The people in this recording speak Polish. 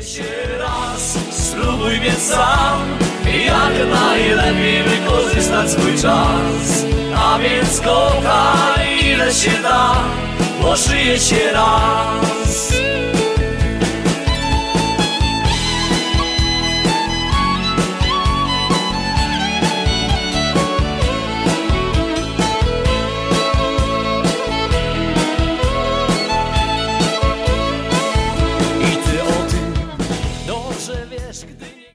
się raz, spróbuj więc sam, jak najlepiej wykorzystać swój czas. A więc kochaj ile się da, bo żyje się raz.